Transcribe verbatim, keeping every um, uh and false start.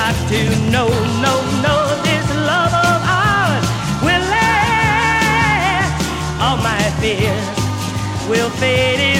got to know, know, know this love of ours will last. All my fears will fade away.